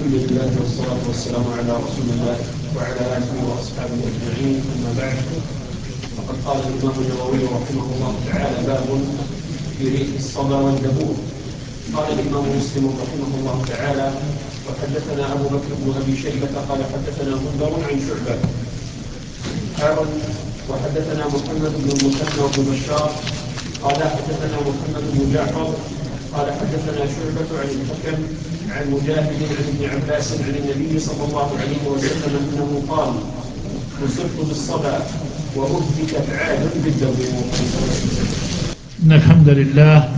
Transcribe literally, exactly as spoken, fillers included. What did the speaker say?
الحمد لله والصلاة والسلام على رسول الله وعلى آله وأصحابه أجمعين، أما بعد، فقد قال الإمام النووي رحمه الله تعالى: باب في ريح الصبا والدبور. قال الإمام مسلم رحمه الله تعالى: وحدثنا أبو بكر بن أبي شيبة قال حدثنا غندر عن شعبة وحدثنا محمد بن المثنى بن بشار قال حدثنا محمد بن جعفر قال حدثنا شعبة عن الحكم عن مجاهد عن ابن عباس عن النبي صلى الله عليه وسلم أنه قال: نصرت بالصبا وأهلكت عاد بالدبور. إن الحمد لله